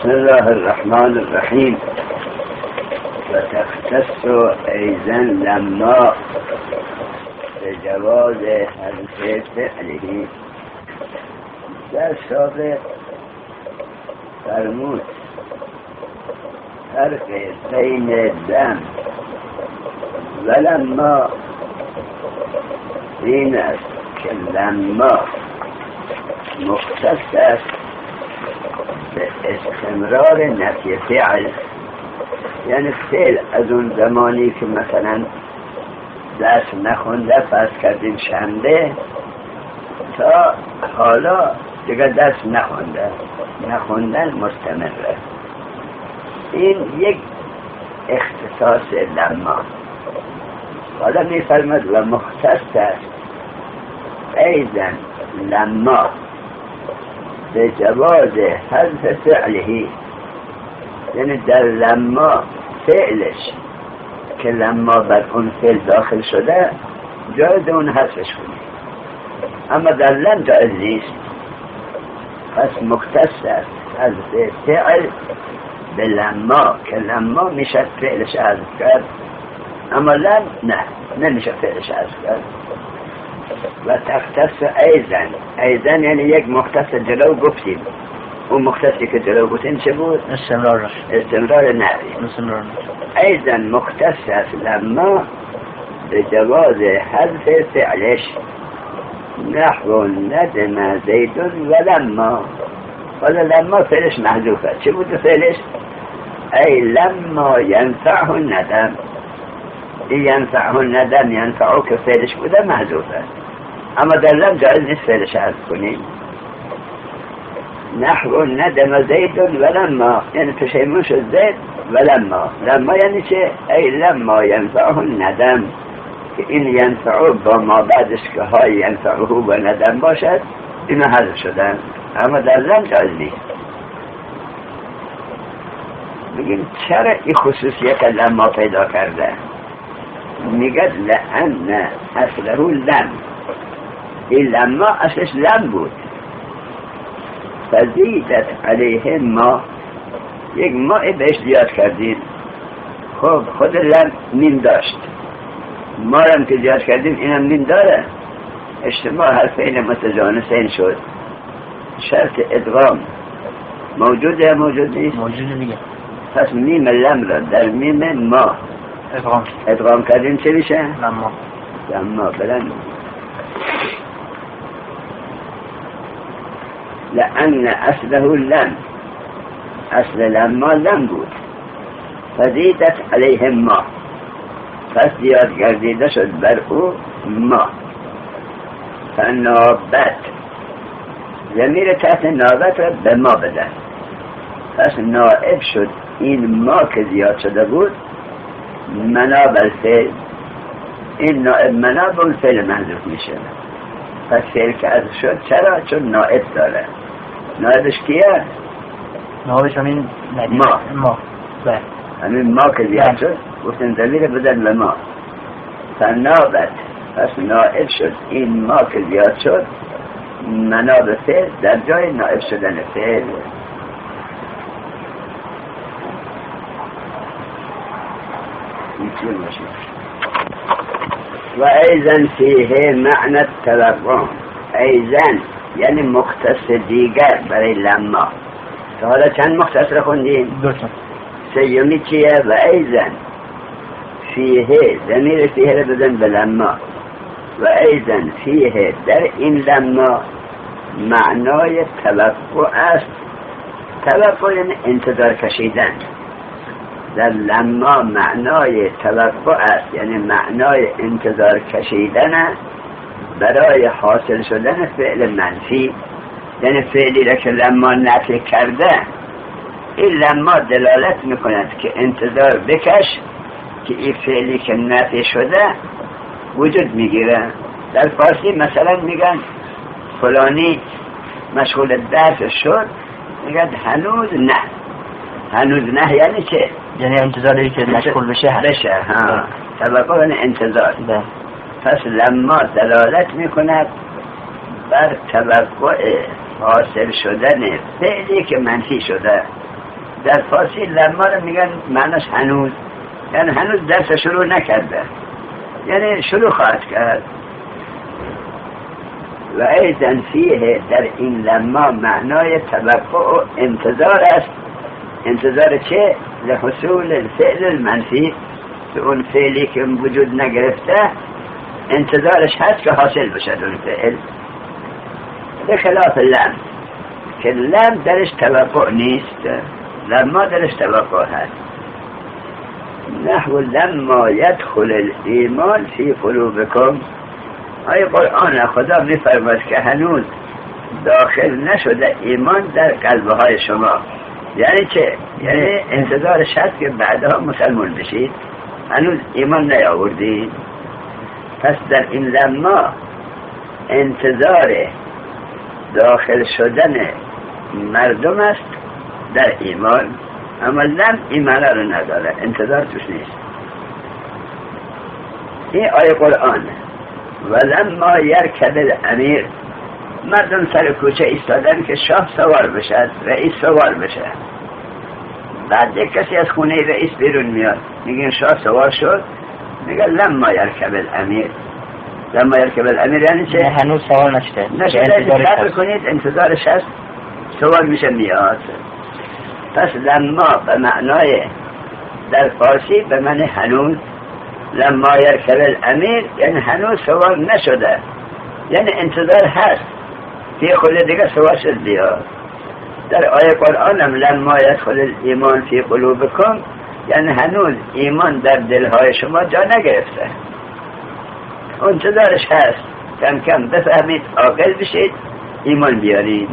بسم الله الرحمن الرحیم. و تختص ایضا لما بجواز حذف فعله. در سابق فرمود فرق بین لم و لما این است که لما مختص است به استمرار نفی فعل، یعنی فعل از اون زمانی که مثلا دست نخونده فرض کردیم شنبه تا حالا دیگه دست نخوندن مستمره. این یک اختصاص لما. حالا می فرمد و مختص است ایضا لما به جواز حذف فعله، یعنی در لما فعلش که لما بر اون فعل داخل شده جایز اون حذفش کنی، اما در لم جایز نیست. پس مختص است حذف فعل به لما که لما میشه فعلش حذف کرد، اما لم نه نمیشه فعلش حذف کرد. و تختص ایضا یعنی یک مختص جلو گفتیم. اون مختصی که جلو گفتیم چه بود؟ استمرار نفی. ایضا مختص است لما به جواز حذف فعلش، نحو ندم زید و لما. حالا لما فعلش محذوفه. چه بود فعلش؟ ای لما ینفعه الندم. این ینفعه الندم ینفعه که فعلش بوده محذوفه، اما در لم جایز نیست فعلش حذف کنیم. نحو ندم زید و لما، یعنی پشیمون شد زید و لما یعنی چه؟ ای لما ینفعه الندم، که این ینفعه با ما بعدش که های ینفعه و ندم باشد اینا حذف شدن، اما در لم جایز نیست. میگیم چرا این خصوصیت لما پیدا کرده؟ میگد لأن اصله لم. این لما اصلش لم بود، فزیدت علیه ما، یک ما بهش زیاد کردیم. خب خود لم میم داشت، ما هم که زیاد کردیم اینم میم داره، اجتماع حرفین متجانسین شد. شرط ادغام موجوده یا موجود نیست؟ موجوده دیگه. پس میم لم را در میم ما ادغام کردیم چه میشه؟ لما بلند. لأن اصله لم، اصل لما لم بود، فزیدت علیه ما، پس زیاد گردیده شد بر او ما. فنابت، ضمیر تحت نابت را به ما بدن، پس نائب شد این ما که زیاد شده بود مناب الفعل. این نائب مناب اون فعل محذوف میشه. پس فعل که حذف شد چرا؟ چون نائب داره. نائبش کیه؟ نائبش همین ما. همین ما که زیاد شد گفتن ضمیر بدن به ما. فنابت، پس نائب شد این ما که زیاد شد مناب فعل در جای نائب شدن فعل. و ایضا فیه معنی التلقم. ایضا یعنی مختص دیگر برای لما. تا حالا چند مختص را خوندیم؟ دوتا. سیومی چیه؟ و ایضا فیه، ضمیر فیه را بدن به لما. و ایضا فیه در این لما معنای توقع است. توقع یعنی انتظار کشیدن. در لما معنای توقع است، یعنی معنای انتظار کشیدن برای حاصل شدن فعل منفی. یعنی فعلی را که لما نفی کرده، این لما دلالت میکند که انتظار بکش که این فعلی که نفی شده وجود میگیره. در فارسی مثلا میگن فلانی مشغول درس شد، میگن هنوز نه یعنی چه؟ یعنی انتظاری که مشغول بشه. توقع یعنی انتظار. پس لما دلالت میکند بر توقع حاصل شدن فعلی که منفی شده. در فارسی لما رو میگن معناش هنوز، یعنی هنوز درس شروع نکرده، یعنی شروع خواهد کرد. و ایضا فیه، در این لما معنای توقع و انتظار است. انتظار چه؟ لحصول الفعل المنفی، به اون فعلی که وجود نگرفته انتظارش هست که حاصل بشد اون فعل، به خلاف لم که لم درش توقع نیست، لما درش توقع هست. نحو لما يدخل الایمان فی قلوبکم، آیه قرآن خدا میفرماید که هنوز داخل نشده ایمان در قلبهای شما. یعنی چه؟ یعنی انتظارش هست که بعدها مسلمان بشید، هنوز ایمان نیاوردید. پس در این لما انتظار داخل شدن مردم است در ایمان، اما لم ایمان رو نداره، انتظار توش نیست. این آیه قرآن. ولما یرکب الامیر، مردم سر کوچه ایستادن که شاه سوار بشد، رئیس سوار بشه. بعد یک کسی از خونه رئیس بیرون میاد، میگن شاه سوار شد، میگن لما یرکب الامیر. لما یرکب الامیر یعنی چه؟ هنوز سوار نشده، انتظار کنید، انتظارش هست، سوار میشه میاد. پس لما به معنای در فارسی به معنی هنوز، لما یرکب الامیر یعنی هنوز سوار نشده، یعنی انتظار هست که خود دیگه سوار شد بیاد. در آیه قرآن هم لما یدخل الایمان فی قلوبکم یعنی هنوز ایمان در دلهای شما جا نگرفته، انتظارش هست کم کم بفهمید، عاقل بشید، ایمان بیارید.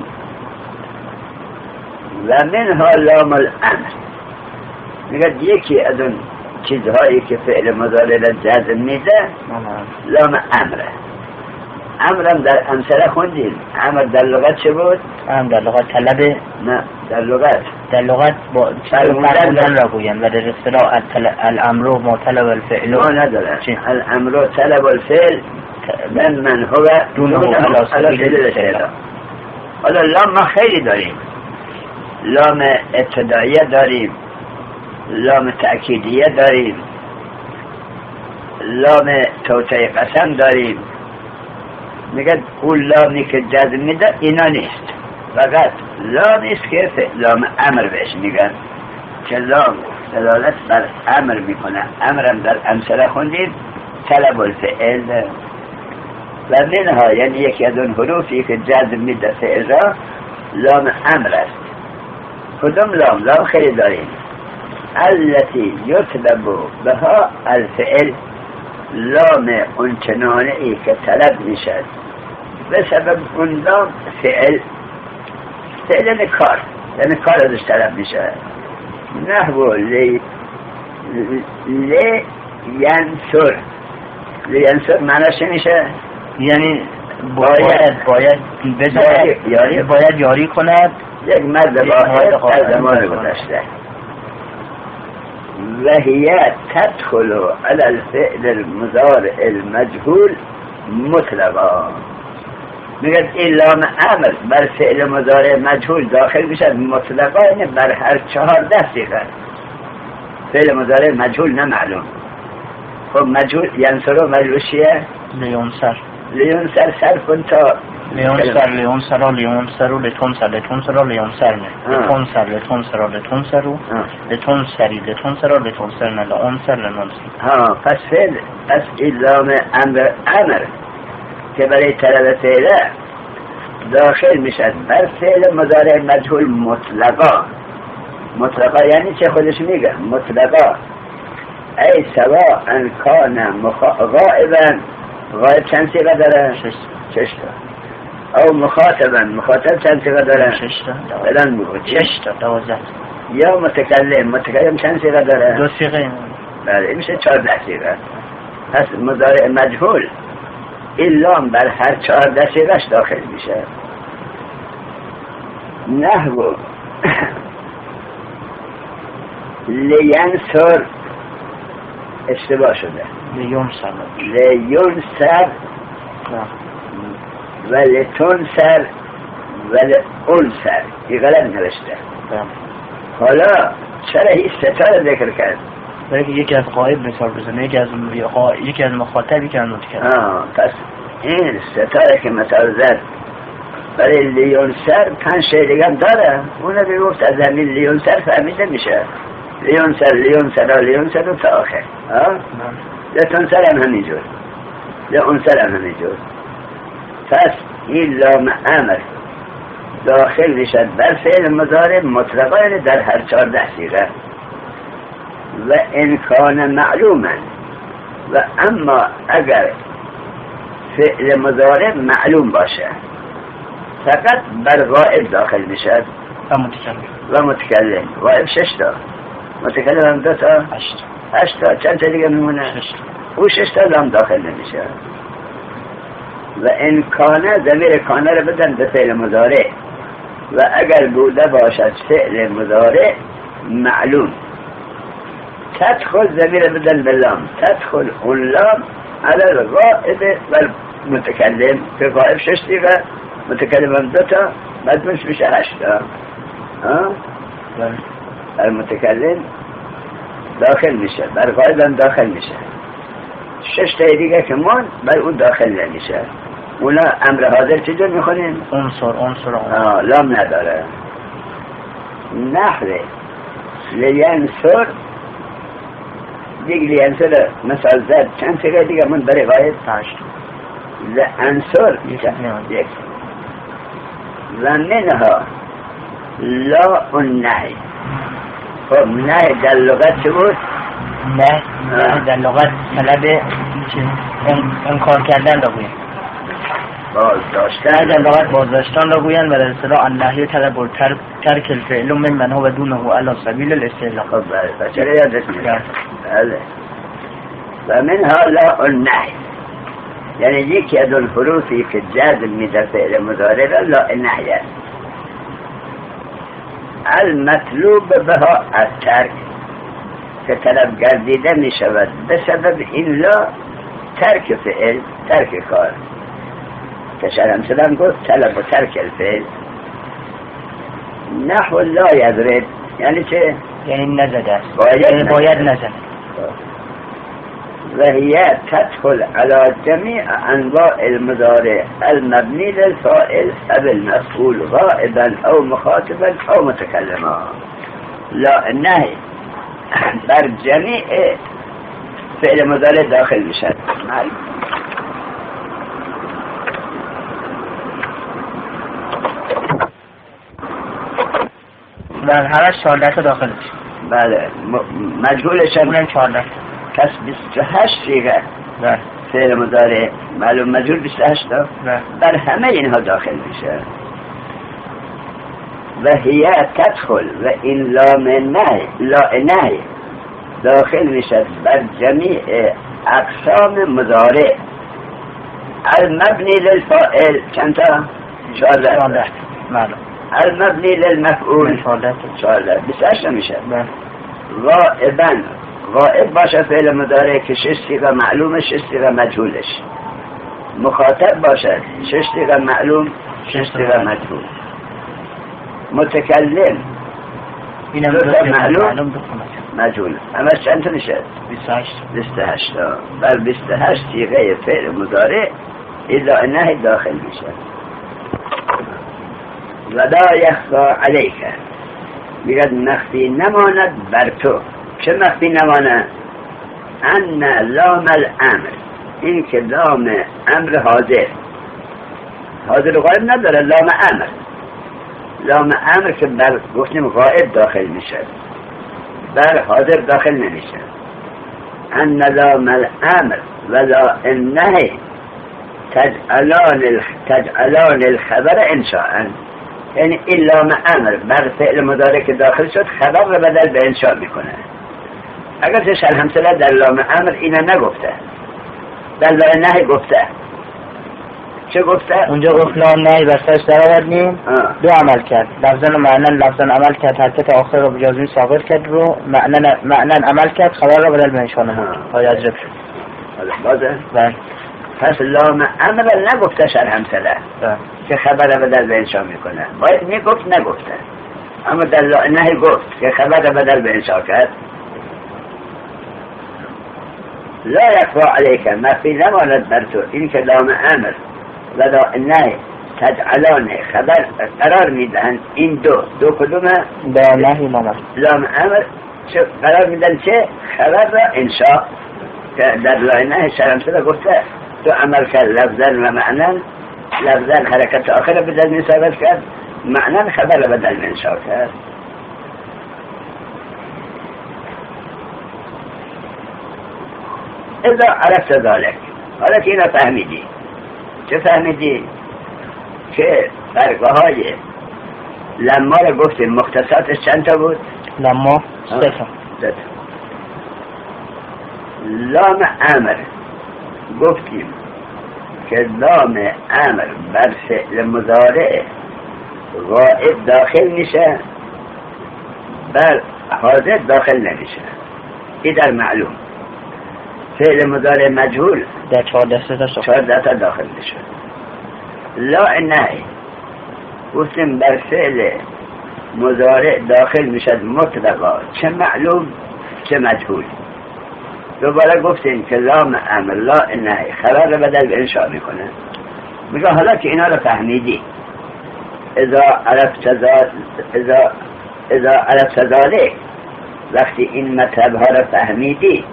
و منها لام الامر، میگه یکی از اون چیزهایی که فعل مضارع را جزم میده لام امره. امرم در امثله خوندیم. امر در لغت چه بود؟ امر در لغت طلبه؟ نه، در لغت با فرمودن را گویم و در اصطلاح الامر ما طلب الفعل ما نداره. الامر طلب الفعل من هو دونه علی سبیل الاستعلاء. حالا لام ما خیلی داریم، لام ابتداییه داریم، لام تأکیدیه داریم، لام توطئه قسم داریم. میگه اون لامی که جزم میده اینا نیست، فقط لامی است که لام امر بهش میگن، که لام دلالت بر امر میکنه. امرم در امثله خوندید طلب الفعل. و منها یعنی یکی از اون حروفی که جزم میده فعل را لام امر است. کدوم لام؟ لام خیلی داریم. التي يطلب بها الفعل، لام اون چنانه ای که طلب میشد به سبب اون لام فعل یعنی کار، یعنی کار ازش طلب میشه. نحو لی ینصر. ینصر معناش میشه یعنی باید بزنه، باید یاری کند یک مرد واحد در زمان گذشته. و هی تدخل علی الفعل المضارع المجهول مطلقا. میگه این لام امر بر فعل مضارع مجهول داخل میشه مطلقا، یعنی بر هر 14 صیغه. فعل مضارع مجهول نه معلوم. خب مجهول ینصر و مجهول چیه؟ لیونسر صرف کن تا لیونسر لیونسر لتونسر لتونسر لیونسر نه لتونسر لتونسر لتونسر لتونسری لتونسر لتونسر نه لونسر لنونسر. پس این لام امر که برای طلب فعله داخل میشد بر فعل مضارع مجهول مطلقا. مطلقا یعنی چه خودش میگه؟ مطلقا ای سوا ان کان غائبا. غائب چند صیغه داره؟ 6 تا. او مخاطب چند صیغه داره؟ 6 تا. بلند بگو 6 تا 12. یا متکلم چند صیغه داره؟ 2 صیغه. بله میشه 14 صیغه. پس مضارع مجهول این لام بر هر 14 صیغه‌اش داخل میشه. نحو لینصر اشتباه شده، لیونسر و لتونسر و لونسر، این غلط نوشته. حالا چرا این ستاره ذکر کرد؟ برای که یکی از غایب مثال بزنه، یکی از مخاطب، یکی از متکلم. پس این ستاره که مثال زد برای لیون سر 5 شی دیگه داره، اونه بگفت از همین لیون سر فهمیده میشه. لیون سر و تا آخر. لتون سر هم همینجور، لیون سر هم همینجور. پس این لام امر داخل میشد بر فعل مضارع مطلقا در هر 14 صیغه و امکان معلوما. و اما اگر فعل مضارع معلوم باشه فقط بر غائب داخل میشد و متکلم. غائب 6 تا، متکلم هم 2 تا، 8 تا. چند تا دیگه میمونه؟ 6 تا. او 6 تا لام داخل نمیشه. و امکانه ضمیر کانه رو بدن به فعل مضارع و اگر بوده باشد فعل مضارع معلوم تدخل ضمیر بدن به لام، تدخل اون لام على الغائب و متکلم که غائب 6 دیگه، متکلم هم 2 تا، مجموعش میشه 8 تا. المتکلم داخل میشه، بر غائب هم داخل میشه. 6 تا دیگه که من بر اون داخل نمیشه. اونا امر حاضر چجور میخونیم؟ عنصر لام نداره. نحوه لینصر دیگه لینصر مثال زد چند تیگه دیگه من برای غایب 8 لانصر یک و منها لا النهی. خب نهی در لغت چه بود؟ نه در لغت طلب انکار کردن رو گوین، بازداشتن. در لغت بازداشتن رو گوین و در اصطلاح النهی طلب و ترک الفعل من هو دونه علی سبیل الاستعلاء. خب بچه رو یادت میاد. بله. و منها لا النهی، یعنی یکی از اون حروفی که جزم میده فعل مضارع را لا النهی است. المطلوب بها الترک که طلب گردیده می شود به سبب این لا ترک فعل، ترک کار. که شرم سلام گفت طلب و ترک الفعل. نحو لا یضرب یعنی چه؟ یعنی نزده است، باید نزده. و هي تدخل على جميع انواع المضارع المبني للفاعل او المفعول غائبا او مخاطبا او متكلما. لا النهي بر جمیع فعل مضارع داخل میشد. در هر 14 داخل میشه. بله مجهولش هم 14. پس 28 دیگه فعل مضارع معلوم مجهول 28 تا بر همه اینها داخل میشه. و هي تدخل و این لام نهی لا نهی داخل میشد بر جمیع اقسام مضارع المبنی للفاعل چند تا؟ 14 معلوم. المبنی للمفعول 14 28 میشه. غائبا غائب باشه فعل مضارع که 6 صیغه معلومه 6 صیغه مجهولش. مخاطب باشه 6 صیغه معلوم 6 صیغه مجهول. متکلم اینم معلوم مجهول. اما چند تا میشه؟ 28 تا. بر 28 صیغه فعل مضارع الا نهی داخل میشه. و لا یخفا علیک میگد مخفی نماند بر تو. چه مخفی نماند؟ ان لام الامر، این که لام امر حاضر غایب نداره. لام امر که بر گفتیم غایب داخل میشه بر حاضر داخل نمیشه. ان لام الامر ولا النهی تجعلان الخبر انشاء، یعنی این لام امر بر فعل مضارع که داخل شد خبر رو بدل به انشاء میکنه. اگر شرح همسله در لام امر اینه نگفته، در لام نهی گفته. چه گفته؟ اونجا گفت لام نهی بستش در آوردیم دو عمل کرد، لفظاً و معنن. لفظاً عمل کرد حرکت آخر رو بجازمی ساقط کرد رو معنن عمل کرد خبر رو بدل به انشاء نمود های اجرب شد. بازه؟ پس لام امر نگفته شرح همسله که خبر بدل به انشاء میکنه. باید میگفت نگفته. اما در لا انه گفت که خبر بدل به انشاء کرد. لا یکفا علیک مخفی نماند بر تو این که لام امر و لا انه تجعلان خبر قرار میدهند. این دو کدومه؟ لام امر قرار میدن چه؟ خبر را انشاء که در لا انه شرمسه گفته تو عمل کرد لفظا و معنا. لفظا حرکت آخر بدل می ثابت کرد، معنا خبر بدل می انشاء کرد. اذا عرفت ذلك، حالا که اینا فهمیدی. چه فهمیدی؟ که برگاه های لما رو گفتیم مختصاتش چند تا بود؟ لما 3 تا. لام امر گفتیم که لام امر بر فعل مضارع غائب داخل میشه، بر حاضر داخل نمیشه. این در معلوم. فعل مضارع مجهول در 14 تا داخل میشه. لا انه گفتیم بر فعل مضارع داخل میشه مطلقا، چه معلوم چه مجهول. دوباره گفتیم که لام امر لا انه خبر رو بدل به انشاء میکنه. میگه حالا که اینا رو فهمیدی، اذا عرفت ذلك، وقتی این مطلب ها رو فهمیدی،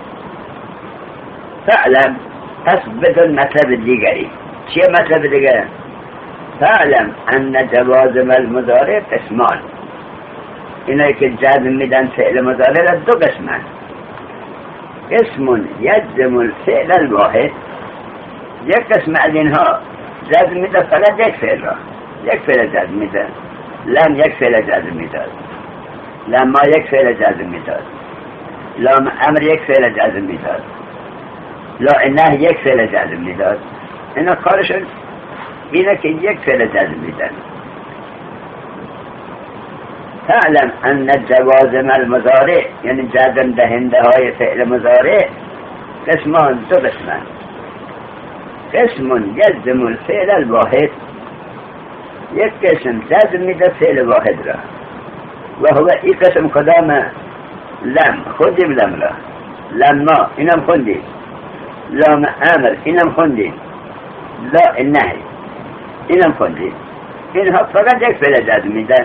فعلم پس بدون مطلب دیگری. چیه مطلب دیگر؟ فعلم ان جوازم المضارع قسمان. اینایی که جزم میدن فعل مضارع را دو قسمان. اسم یجزم الفعل الواحد، یک قسم از اینها جزم میده فقط یک فعل را، یک فعل جزم میده. لم یک فعل جزم میداد، لما یک فعل جزم میداد، لام امر یک فعل جزم میداد، لا انه یک فعل جزم میداد. اینا کارشون اینه که یک فعل جزم میدن. تعلم ان جوازم المضارع، یعنی جزم دهنده های فعل مضارع قسمان، دو قسمان. قسم یجزم الفعل الواحد، یک قسم جزم میده فعل واحد را، و هو این قسم کدام؟ لم، خوندیم لم را. لما اینم خوندیم، لام امر اینم خوندیم، لا انه اینم خوندیم. اینها فقط یک فعل جزم میدن.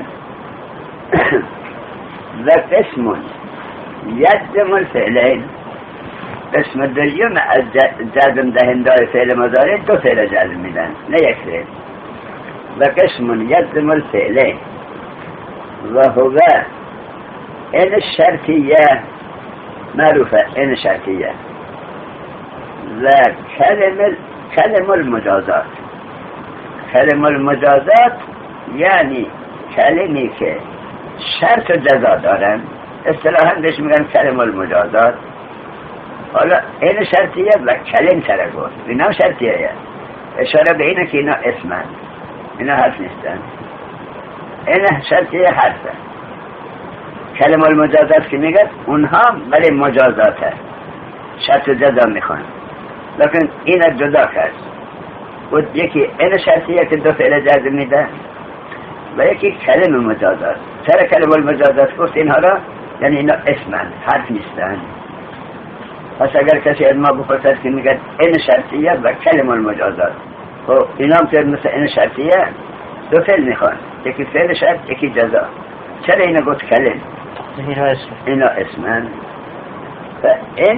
و قسم یجزم الفعلین، قسم دوم از جزم دهنده فعل مضارع دو فعل جزم میدن، نه یک فعل. و قسم یجزم الفعلین و هو این شرطیه معروفه، این شرطیه. و کلم المجازات، کلم المجازات یعنی کلمی که شرط و جزا دارن، اصطلاحاً بهش میگن کلم المجازات. حالا این شرطیه و کلم سره گفت، اینا شرطیه، اشاره به اینه که اینا اسمن، اینا حرف نیستن. این شرطیه حرفه. کلم المجازات که میگن اونها بله مجازات هست، شرط و جزا میخوان، لیکن این جدا کرد. و یکی این شرطیه که دو فعل جزم میده و یکی کلم مجازات. سر کلم المجازات گفت اینها را، یعنی اینا اسمن، حرف نیستن. پس اگر کسی از ما بپرسد که میگه این شرطیه و کلم المجازات، خب اینا هم که مثل این شرطیه دو فعل میخوان، یکی فعل شرط یکی جزا. چرا اینا گفت کلم؟ اینا اسمن. فإن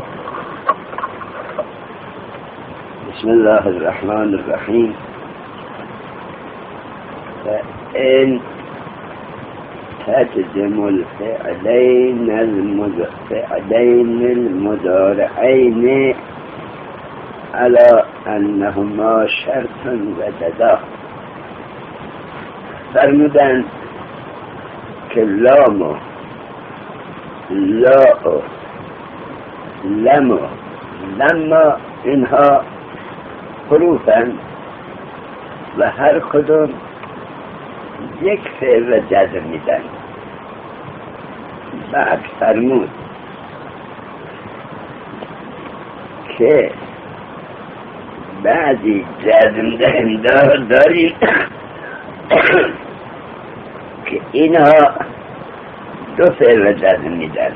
بسم الله الرحمن الرحیم. فإن تجزم الفعلين المضارعين على أنهما شرط وجزاء. فرمودن که لام و لا و لم و لما اینها حروفن و هر کدوم یک فعل را جزم میدن. بعد فرمود که بعضی جزم دهنده داریم که اینها دو فعل را جزم میدن.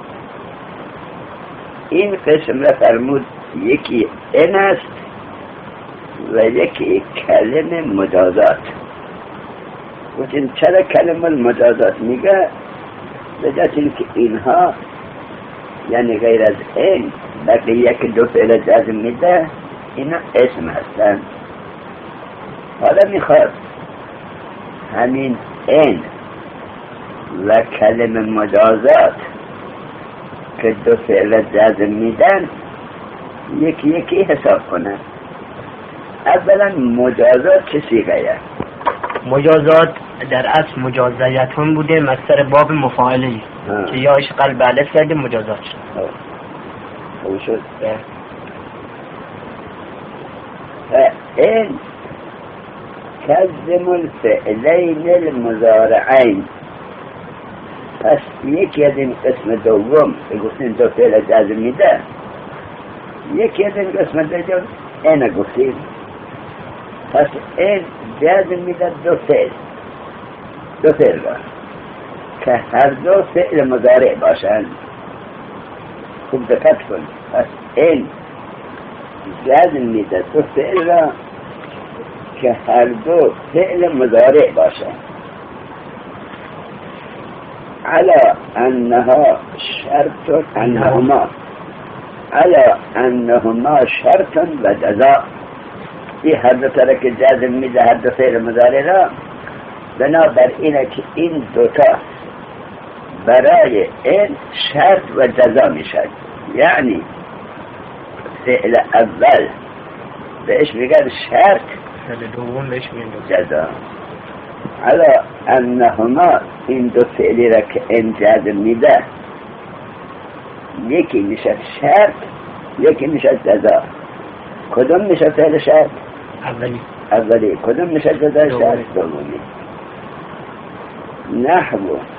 این قسم را فرمود یکی این است و یکی کلمه مجازات. گفتیم چرا کلمه مجازات میگه؟ بجاست اینکه اینها یعنی غیر از این بلکه یک دو فعل جزم میده، اینا اسم هستن. حالا میخواد همین این و کلمه مجازات که دو فعل جزم میدن یکی یکی حساب کنه. اولا مجازات چه صیغه؟ مجازات در اصل مجازیتون بوده، مصدر باب مفاعلی که یاش قلب الف زده مجازات شد. خوب شد. این کزم الفعلین المضارعین. پس یکی از این قسم دوم که گفتیم دو فعل جزم میده، یکی از این قسم دوم این گفتیم. پس این جزم میده دو فعل را که هر دو فعل مضارع باشند. خوب دقت کن. پس این جزم میده دو فعل را که هر دو فعل مضارع باشند. على انها شرط انهما شرط و جزاء. این هر دو طرح که جزم میده هر دو فعل مضارع را، بنابر اینه که این دوتا برای این شرط و جزا میشد. یعنی فعل اول بهش میگن شرط، فعل دوم بهش میگن جزا. علا انهما این دو فعلی را که این جزم میده یکی میشد شرط یکی میشد جزا. کدوم میشد فعل شرط؟ اولی. کدوم میشد جزا شرط؟ دومی. نحو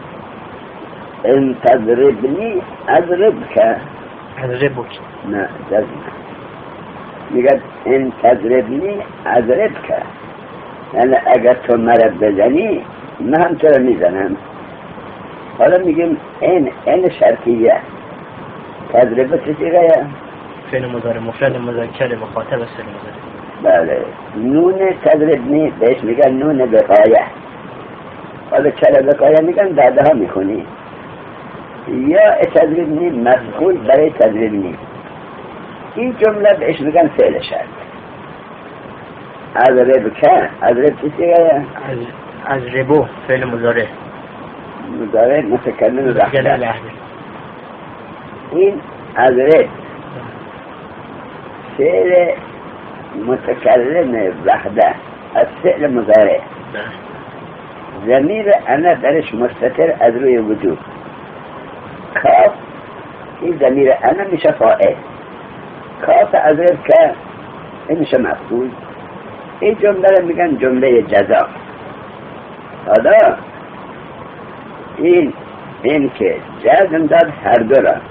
ان تضربنی اضربک. نه جزم. میگه ان تضربنی اضربک، یعنی اگر تو مرا بزنی من هم تو را میزنم. حالا میگیم این شرطیه. تضربه چه صیغه؟ فعل مضارع مفرد مذکر مخاطب است. بله. نون تضربنی بهش میگن نون وقایه. حالا چرا وقایه میگن بعدها میخونی. یا تضربنی مفعول برای تضربنی. این جمله بهش میگن فعل شرط. اضرب چی صیغه؟ اضربو فعل مضارع متکلم وحده. این اضرب فعل متکلم وحده از فعل مضارع. ضمیر انا درش مستتر از روی وجود. کاف این ضمیر انا میشه فاعل. کاف اضرب که این میشه مفعول. این جمله رو میگن جمله جزا. حالا این که جزم داد هر دو را.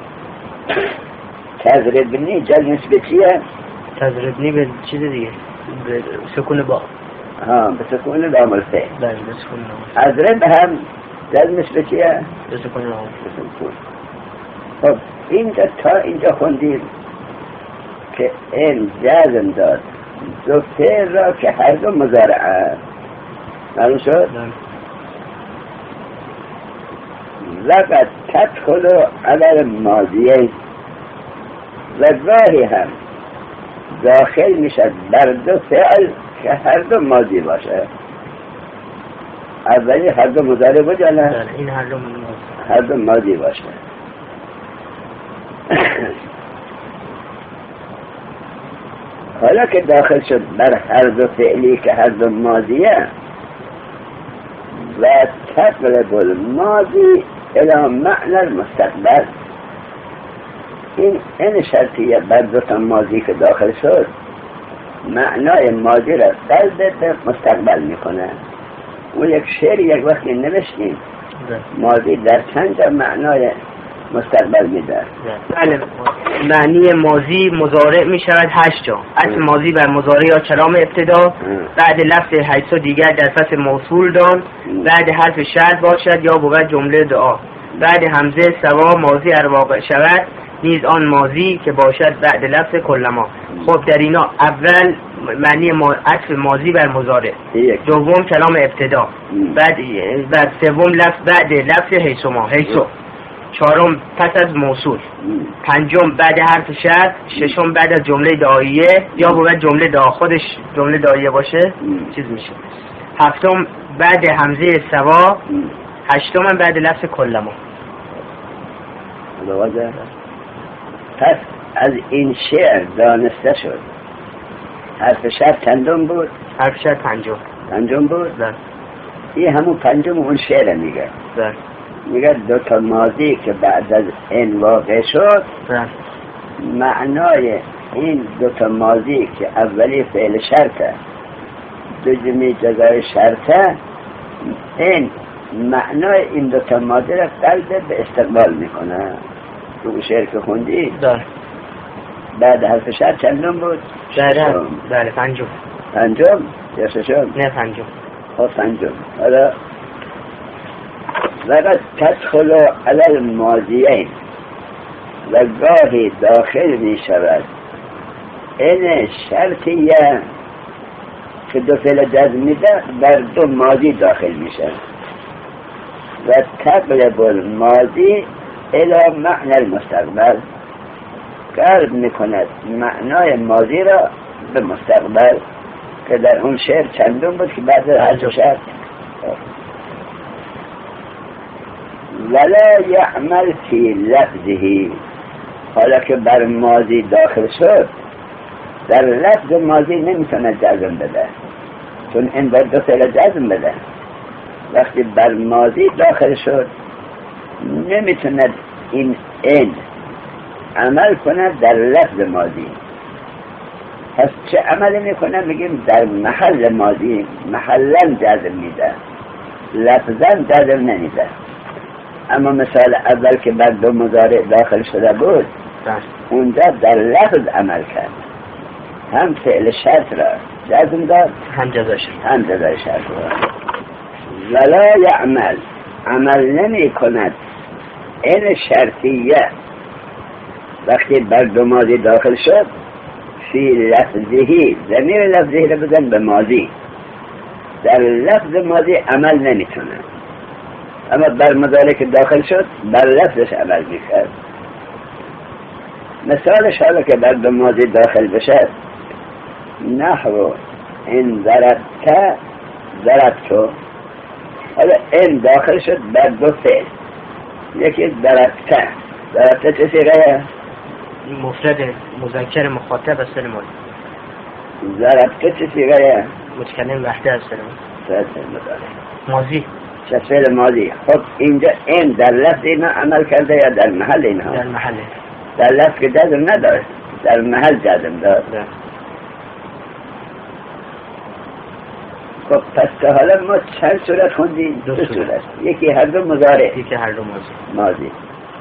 تضربنی جزمش به چیه؟ تضربنی به چیز دیگه، به سکون با. به سکون لام الفعل. بله به سکون لام. اضرب هم جزمش به چیه؟ به سکون لام. خب اینجا خوندیم که این جزم داد دو فعل را که هر دو مضارعه. معلوم شد؟ لقد تدخل على الماضیه و گاهی هم داخل میشد بر دو فعل که هر دو ماضی باشه. اولی هر دو مضارع باشه نه؟ این هر دو ماضی باشه. حالا که داخل شد بر هر دو فعلی که هر دو ماضیه و تقلب الماضی الى معنی المستقبل. این شرطیه بر دو تا ماضی که داخل شد معنای ماضی را قلب به مستقبل میکنه. و یک شعر یک وقتی نوشتیم ماضی در چند معنای مستقبل میده. بله. معنی ماضی مضارع می شود 8 جا. اصل ماضی بر مضارع یا کلام ابتدا، بعد لفظ حیث دیگر در فصل موصول دان، بعد حرف شرط باشد یا بود جمله دعا، بعد همزه سوا ماضی واقع شود نیز آن ماضی که باشد بعد لفظ کلما. خب در اینا اول معنی عطف ماضی بر مضارع، دوم کلام ابتدا، بعد سوم لفظ بعد لفظ حیثما حیثو، چهارم پس از موصول، پنجم بعد حرف شرط، ششم بعد از جمله دعاییه یا بود جمله دعا خودش جمله دعاییه باشه چیز میشه، هفتم بعد همزه سوا، هشتم بعد لفظ کلما. پس از این شعر دانسته شد حرف شرط چندم بود؟ حرف شرط پنجم بود؟ نه این همون پنجم اون شعر میگه. نه میگه دو تا ماضی که بعد از این واقع شد، معنای این دو تا ماضی که اولی فعل شرطه دومی جزای شرطه، این معنای این دو تا ماضی را قلب به استقبال میکنه. تو شعر که خوندی بعد حرف شرط چندم بود؟ بله پنجم یا ششم؟ نه پنجم. پنجم. حالا وقت تدخل علی الماضیین و گاهی داخل می شود این شرطیه که دو فعل جزم میده در دو ماضی داخل میشه و تقلب الماضی الى معنی المستقبل، قلب میکند معنای ماضی را به مستقبل که در اون شعر چندم بود که بعد از شعر ولا یعمل فی لفظه، حالا که بر ماضی داخل شد در لفظ ماضی نمیتونه جزم بده، چون این باید دو فعل جزم بده. وقتی بر ماضی داخل شد نمیتونه این عمل کنه در لفظ ماضی. پس چه عمل میکنه؟ میگیم در محل ماضی محلا جزم میده، لفظا جزم نمیده. اما مثال اول که بر دو مضارع داخل شده بود اونجا در لفظ عمل کرد، هم فعل شرط را جزم داد هم جزای شرط را. ولا یعمل، عمل نمی کند این شرطیه وقتی بر دو ماضی داخل شد فی لفظهی، ضمیر لفظهی را بزن به ماضی، در لفظ ماضی عمل نمیتونه. اما بر مضارع که داخل شد بر لفظش عمل میکرد. مثالش حالا که بر دو ماضی داخل بشد نحو این ضربتو، حالا این داخل شد بر دو فعل، یکی ضربته چه صیغه؟ مفرد مذکر مخاطب از فعل ماضی. ضربته چه صیغه؟ متکلم وحده از فعل ماضی. چه فعل ماضی. خب اینجا این در لفظ اینا عمل کرده یا در محل اینا؟ در محل. در لفظ که جزم نداشت در محل جزم داشت. خب پس تا حالا ما چند صورت خوندیم؟ دو صورت. یکی هر دو مضارع، یکی هر دو ماضی.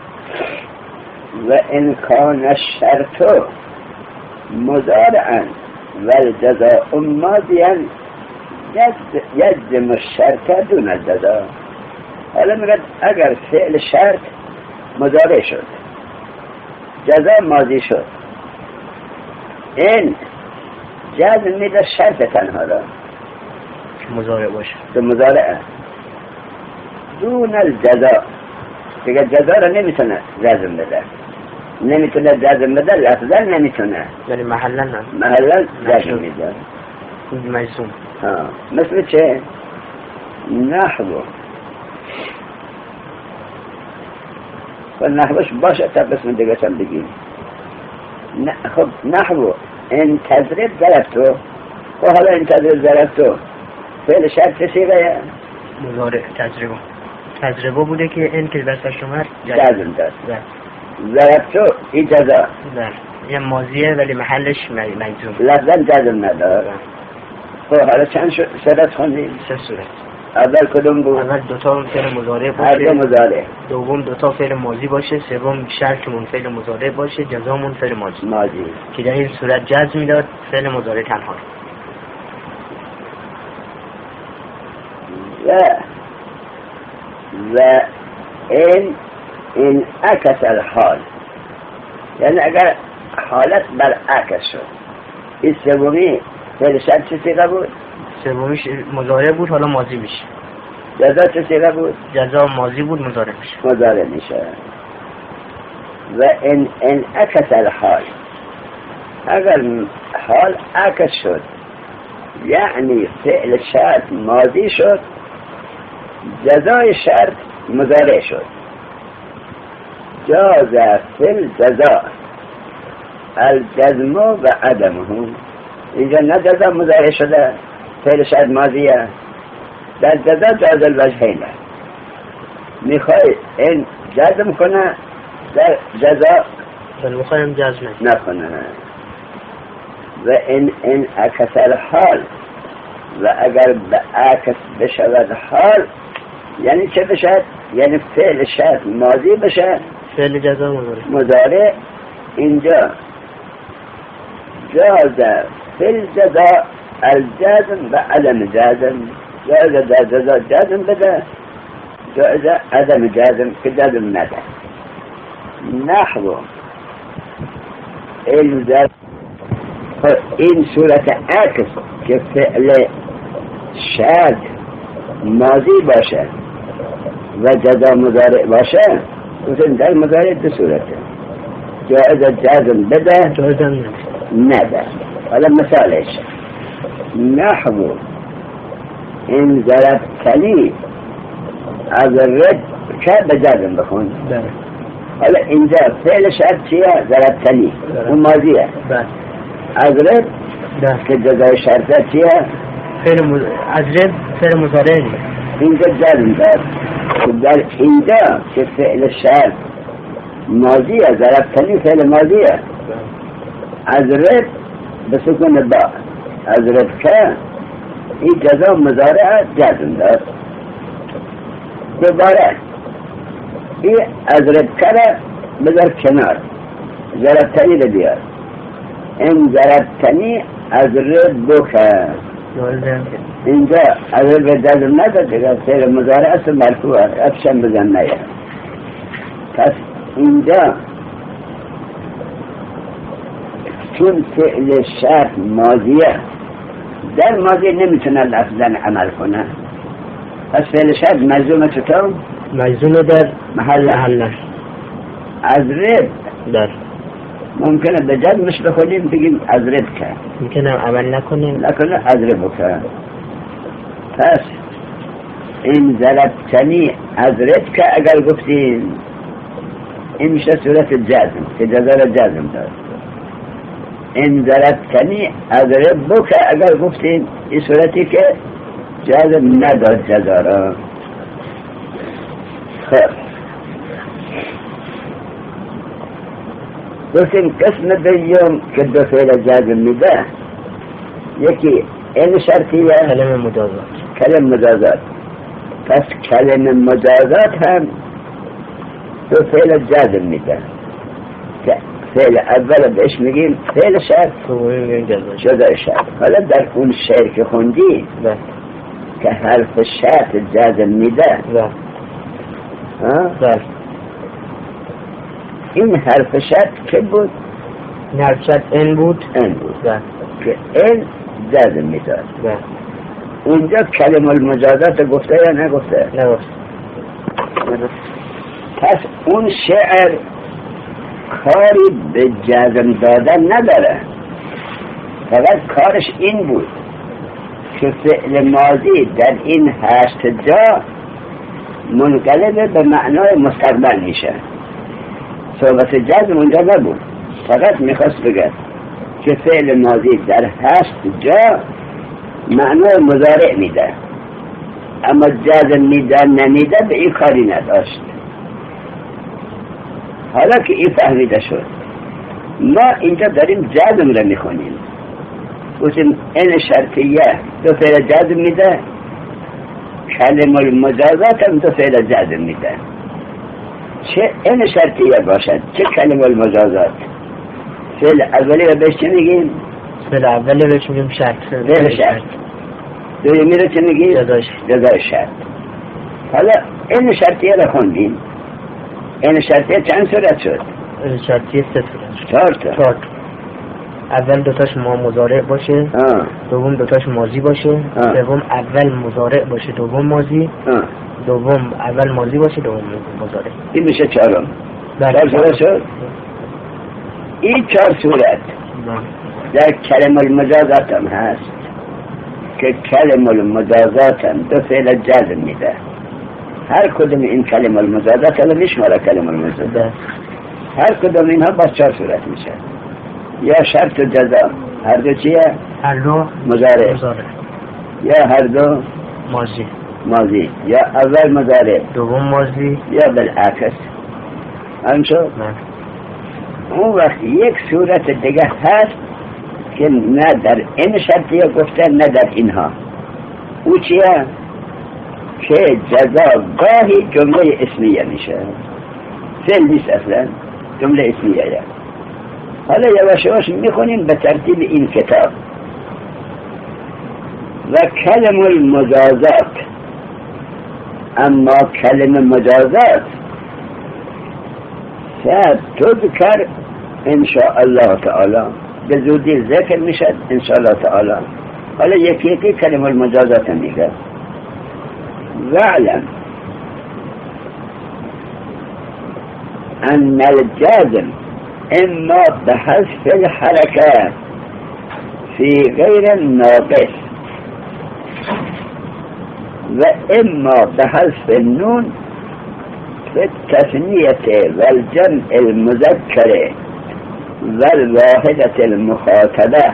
و امکان الشرط مضارعا و الجزاء ماضیا یجزم الشرط دون الجزاء. حالا میگه اگر فعل شرط مضارع شد جزاء ماضی شد، این جزم میده شرط تنها را مضارع باشه، تو مضارعه دون الجزاء، دیگه جزاء را نمیتونه جزم بده، نمیتونه جزم بده، لفظا نمیتونه، یعنی محلا جزم میده. مجزوم. مثل چه؟ نحو و نحوش باشه تا بسم دیگه چم بگیم. خب نحو این تضریب ضربتو، و حالا این تضریب ضربتو فعل شرط چه صیغه؟ مضارع. تضریبه بوده که این که بسش اومد جزم داد. ضربتو این جزا یه ماضیه ولی محلش مجزوم، لفظا جزم نداره. خب حالا چند صورت خوندیم؟ 3 صورت. اول کدوم بود؟ اول دوتا فعل مضارع هر دو باشه، مضارع. دوم دوتا فعل ماضی باشه، سوم شرطمون فعل مضارع باشه، جزامون فعل ماضی که در این صورت جزم میداد فعل مضارع تنها. و این عکس الحال، یعنی اگر حالت برعکس شد، این سومی فعل شرط چه صیغه بود؟ سومیش مضارع بود، حالا ماضی میشه. جزا چه صیغه بود؟ جزا ماضی بود، مضارع میشه. مضارع میشه. و این عکس الحال، اگر حال عکس شد یعنی فعل شرط ماضی شد، جزای شرط مضارع شد. جاز فعل جزا الجزم و عدمه، اینجا نه جزا مضارع شده، فعل شرط ماضیه. در جزا جاز الوجهین، میخوای این جزم کنه، در جزا میخوایم جزم نکنه. و این عکس الحال، و اگر به عکس بشود حال یعنی چه بشد؟ یعنی فعل شرط ماضی بشه، فعل جزا مضارع. اینجا جاز فعل جزا الجزم و عدم جزم، جاز در جزا جزم بده، جاز عدم جزم که جزم نده. نحو این صورت عکس که فعل شرط ماضی باشه و جزا مضارع باشه، مثل در مضارع دو صورته، جائز جزم بده، جزم نده. حالا مثالش نحو این ضربتنی از رد که به جزم بخون. حالا اینجا فعل شرط چیه؟ ضربتنی، اون ماضیه. از رد که جزای شرطه چیه؟ از رد فعل مضارع. اینجا جزم داد. در اینجا که فعل شرط ماضیه، ضربتنی فعل ماضیه، از رد به سکون با، از رد که این جزا مضارع جزم داد. دوباره این از رد که بذار کنار، ضربتنی رو بیار. این ضربتنی از رد بکر، اینجا از رد جزم نداد دیگه، فعل مضارع است مرفوع، افشن بزن نیه. پس اینجا چون فعل شرط ماضیه، در ماضی نمیتونه لفظاً عمل کنه، پس فعل شرط مجزومه چطور؟ مجزومه در محل از رد. در ممکنه به جزمش بخونیم بگیم از رد که، ممکنه عمل نکنه از رد بکن. پس این ضربتنی از رد که اگر گفتیم این میشه صورت جزم که جزا را جزم داد. این ضربتنی از رد بکن اگر گفتیم این صورتی که جزم نداد جزا را. خب گفتیم قسم دوم که دو فعل جزم میده، یکی این شرطیه، کلم مجازات. پس کلم مجازات هم دو فعل جزم میده که فعل اول بهش میگیم فعل شرط، جزای شرط. حالا در اون شعر که خوندی که حرف شرط جزم میده، این حرف شرط که بود؟ حرف شرط این بود که این جزم میداد. اونجا کلمه المجازات گفته یا نگفته؟ نگفته. پس اون شعر کاری به جزم دادن نداره، فقط کارش این بود که فعل ماضی در این 8 جا منقلب به معنای مستقبل میشه. صحبت جزم اونجا نبود، فقط میخواست بگه که فعل ماضی در 8 جا معنای مضارع میده، اما جزم میده نمیده به این کاری نداشت. حالا که این فهمیده شد، ما اینجا داریم جزم را میخونیم. گفتیم این شرطیه دو فعل جزم میده، کلم المجازات هم دو فعل جزم میده. چه این شرطیه باشد؟ چه کلم المجازات؟ فعل اولی رو بهش چه میگیم؟ فعل اولی بهش میگیم شرط. فعل شرط. دومی رو چه میگیم؟ جزای شرط. حالا این شرطیه رو خوندیم. این شرطیه چند صورت شد؟ این شرطیه 3 صورت. 4 تا. اول دوتاش مضارع باشه، دوم دوتاش ماضی باشه، سوم اول مضارع باشه دوم ماضی، دوم اول ماضی باشه دوم مضارع. این میشه 4. 4 صورت شد. این 4 صورت در کلم المجازات هم هست که کلم المجازات هم دو فعل جزم میده. هر کدوم این کلم المجازات هم میشماره کلم المجازات. هر کدوم اینها با 4 صورت میشه. یا شرط و جزا، هر دو چیه؟ هر دو مضارع. یا هر دو ماضی. یا اول مضارع دوم ماضی یا بالعکس. همچون اون وقت یک صورت دیگه هست که نه در این شرطیه گفته نه در اینها. او چیه؟ که جزا گاهی جمله اسمیه میشه، فعل نیست اصلا، جمله اسمیه. حالا یواش یواش میخونیم به ترتیب این کتاب. و کلم المجازات، اما کلم مجازات ستذکر انشاء الله تعالی، به زودی ذکر میشد انشاء الله تعالی. حالا یکی یکی کلم المجازات میگه. واعلم ان الجازم اما بحذف الحركات في غير الناقص واما بحذف النون في التثنية والجمع المذكر والواحدة المخاطبة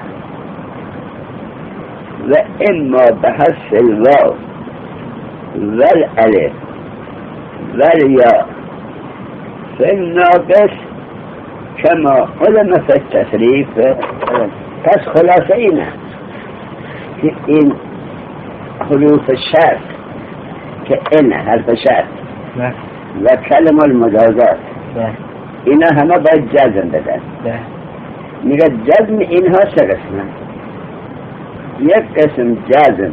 واما بحذف الواو والالف والياء في الناقص كما علم في التصريف. پس خلاصه اینه که این حروف شرط که این حرف شرط و کلم المجازات اینا همه باید جزم بدن. میگه جزم اینها 3 قسمه. یک قسم جزم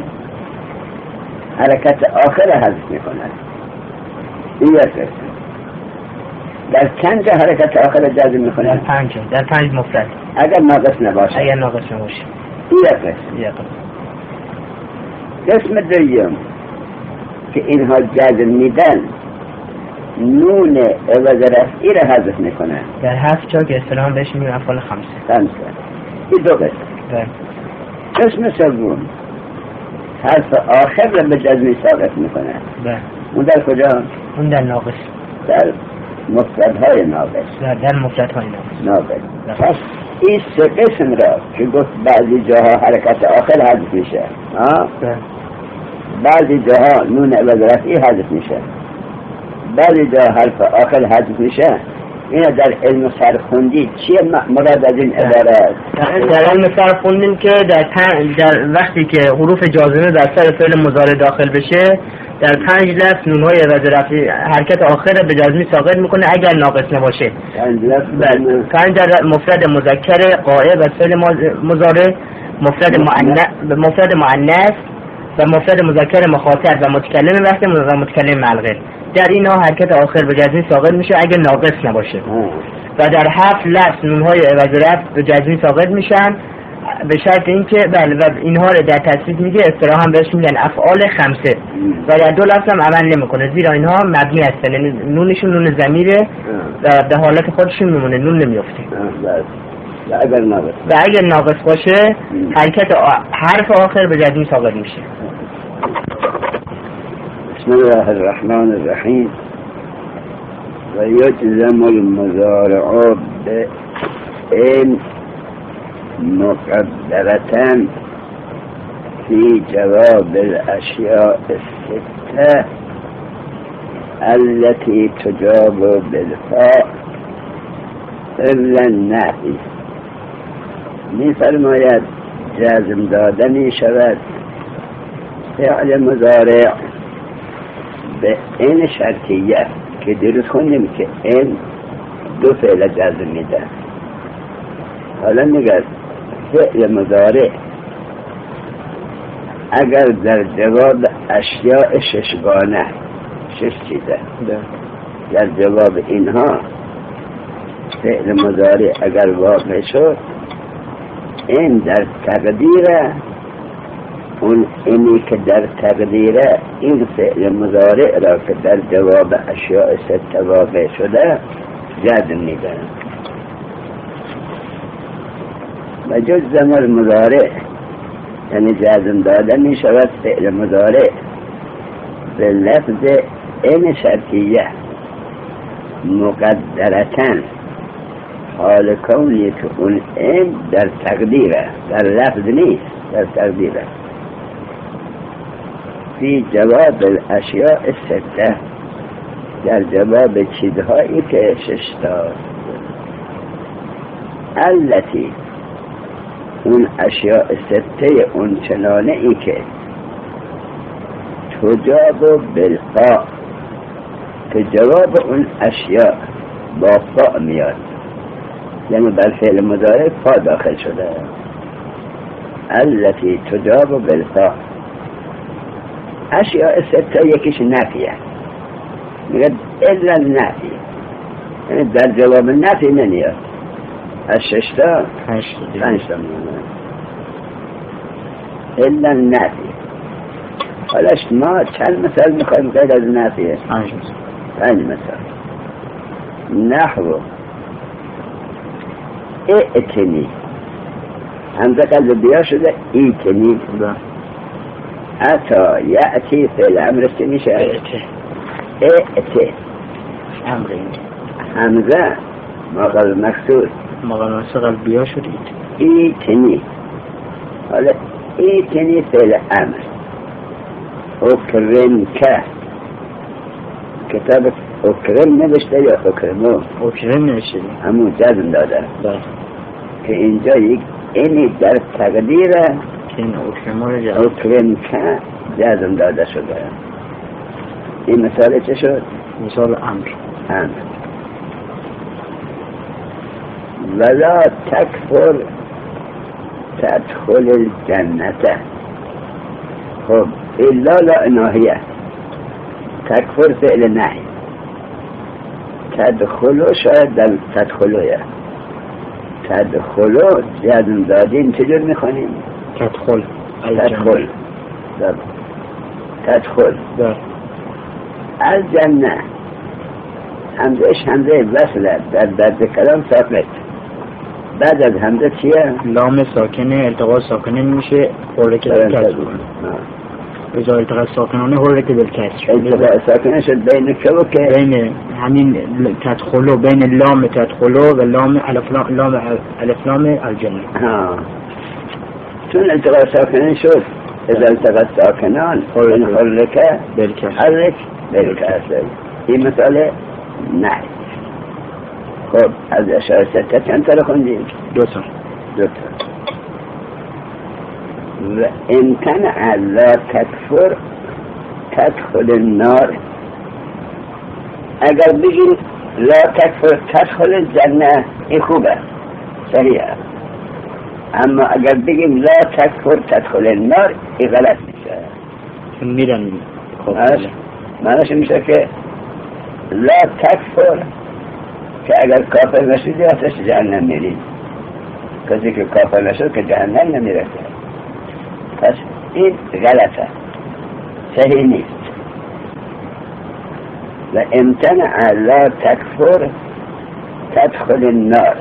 حرکت آخر حذف میکنند. این یک قسم. در چند جا حرکت آخر جزم میکنند؟ در 5 مفرد. اگر ناقص نباشه. این یک قسم. قسم دوم که اینها جزم میدن نون عوض رفعی را حذف میکنن. در 7 جا که اصطلاحاً بهش میگن افعال 5. این 2 قسم. قسم سوم حرف آخر را به جزمی ثابت میکنن. اون در کجا؟ اون در ناقص. در مفردهای ناقص. در مفردهای ناقص. پس این 3 قسم را که گفت بعضی جاها حرکت آخر حذف میشه، بعضی جاها نون عوض رفعی حذف میشه، بعضی جا حرف آخر حذف میشه. اینا در علم سرخوندی چیه مراد از این عبارت؟ در علم سرخوندیم که در وقتی که حروف جازمه در سر فعل مضارع داخل بشه در 5 لفظ نونهای عوض رفعی حرکت آخر به جزمی ساقط میکنه اگر ناقص نباشه. 5 در مفرد مذکر غائب از فعل مضارع، مفرد مؤنث و مفرد مذکر مخاطب و متکلم وحده و متکلم ملغی. در اینا حرکت آخر به جزمی ساقط میشه اگر ناقص نباشه. و در 7 لفظ نونهای عوض رفع به جزمی ساقط میشن به شرط اینکه بله و اینها رو در تصریف میگه اصطلاحاً بهش میگن افعال 5 و در 2 لفظ هم عمل نمیکنه زیرا اینها مبنی هستن، نونشون نون ضمیره و به حالت خودشون میمونه، نون نمیافته. و اگر ناقص باشه حرکت حرف آخر به جزمی ساقط میشه. بسم الله الرحمن الرحیم. و یجزم المضارع بإن مقدرة في جواب الأشياء 6 التي تجاب بالفاء إلا النهي. می فرماید جزم داده می شود فعل مضارع به این شرطیه که درست خوندیم که این دو فعل جزم میده. حالا نگاه فعل مضارع اگر در جواب اشیاء ششگانه، شش چیزه، در جواب اینها فعل مضارع اگر واقع شد، این در تقدیره، اون اینی که در تقدیره این فعل مضارع را که در جواب اشیاء سته واقع شده جزم میدن. و جز زمر مضارع یعنی جزم داده می شود فعل مضارع به لفظ این شرطیه مقدرتن، حال کونی که اون این در تقدیره، در لفظ نیست، در تقدیره، فی جواب الاشیاء سته، در جواب چیزهایی که ششتا، التي اون اشیاء سته اون چنانه ای که تجاب بالفاء، که جواب اون اشیاء با فاء میاد، یعنی بر فعل مضارع فا داخل شده. التي تجاب بالفاء، اشیاء سته یکیش نفیه، میگه الا النفی، یعنی در جواب نفی نمیاد. از ششتا پنجتا میاد الا النفی. حالا ما چند مثال میخوایم غیر از نفیه؟ پنج مثال. نحو ائتنی، همزه قلب بیا شده ایتنی. اتا یأتی فعل امر چی میشه؟ ائت همزه مقال مکسور، مقال مکسور قلب بیا شده ایتنی. حالا ایتنی فعل امر. اکرم که، کتاب اکرم نوشته یا اکرمو؟ اکرم نوشته، همون جزم داده که اینجا یک اینی در تقدیره که این اکرم که جزم داده شده. این مثال چه شد؟ مثال امر. ولا تکفر تدخل الجنته. خب الا لا ناهیه، تکفر فعل نهی، تدخلو شاید در تدخلویه، تدخلو جزم دادیم چجور میخوانیم؟ تدخل الجنه همزهش همزه وصله، در درد کلام ساکت. بعد از همزه چیه؟ لام ساکنه التقاء ساکنه میشه حرکت بالکسر. ازا التقاء ساکنانه حرکت بالکسر. التقاء ساکنه شد بین که و که؟ بین همین تدخلو، بین لام تدخلو و لام الفلام الجنه. چون التقاء ساکنه شد ازا التقاء ساکنان حرکت بالکسر. این مسئله نه. خب از اشاره سته چند تا رو خوندیم؟ دو تا. و امتنع لا تکفر تدخل النار. اگر بگیم لا تکفر تدخل الجنه این خوبه، صحیحه، اما اگر بگیم لا تکفر تدخل النار این غلط میشه. میرن معنیش میشه که لا تکفر که اگر کافر نشدی آتش جهنم میری، کسی که کافر نشد که جهنم نمیرسه. پس این غلطه، صحیح نیست. و امتنع لا تکفر تدخل النار